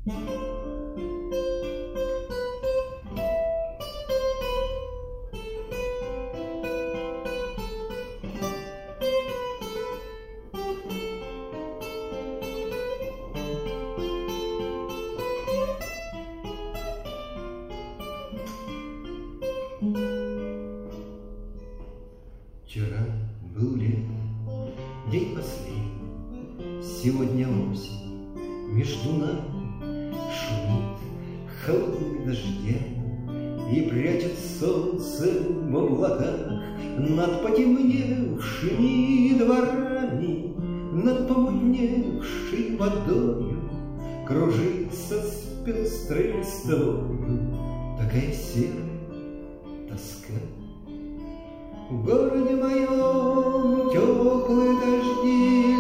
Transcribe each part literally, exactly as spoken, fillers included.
Вчера был лет, день последний, сегодня осень. Между нами шумит холодными дождями и прячет солнце в облаках над потемневшими дворами, над помутневшей водою кружится с пестрой листвою такая серая тоска. В городе моем теплые дожди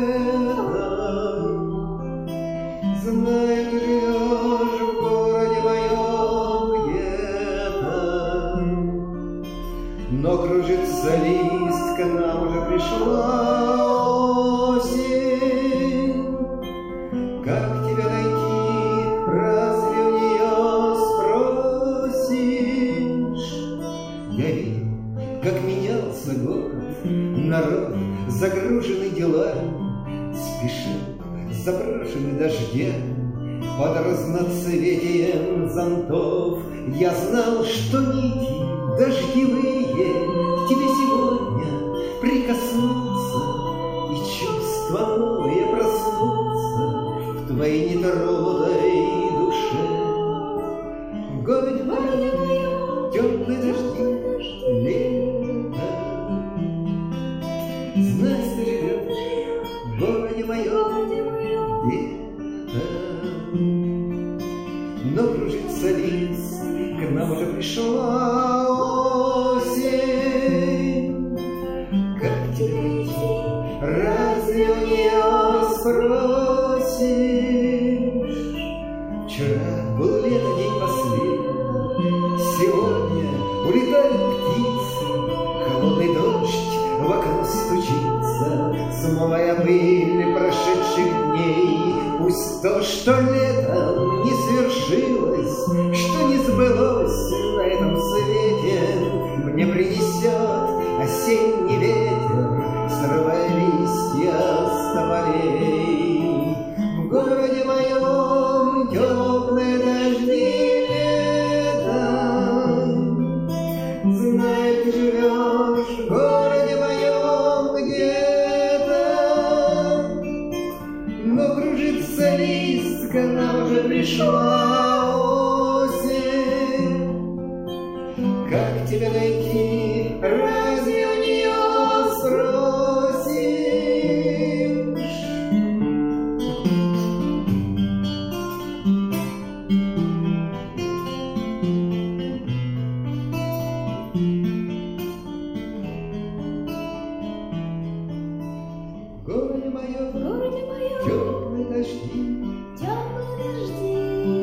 лета, знай, ты живешь в городе моем где-то, но кружится лист, к нам уже пришла осень. Как тебя найти, разве у нее спросишь? Я видел, как менялся город, народ, загруженный делами, спешил, заброшенный дождем, под разноцветием зонтов. Я знал, что нити дождевые к тебе сегодня прикоснутся, и чувства новые проснутся в твоей нетронутой душе. В городе моем теплые дожди лета, знай, ты живешь в городе моем где-то, но кружится лист, к нам уже пришла осень. Как тебя найти, разве у нее спросишь? Вчера был лето, день последний, сегодня улетают птицы, холодный дождь в окно стучится, смывая пыль прошедших дней. Пусть то, что летом не свершилось, что не сбылось на этом свете, мне принесет осенний ветер, срывая листья с тополей. В городе моем теплые дожди лета, знай, ты живешь в городе моем где-то, но кружится лист, к нам уже пришла осень. Как тебя найти, разве у нее спросишь? В городе моем, В городе моем теплые дожди, теплые дожди,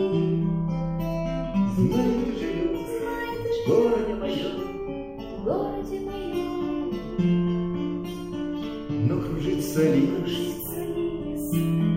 знай, ты живешь знай, ты в городе моем, в городе моем но кружится лишь кружится лист,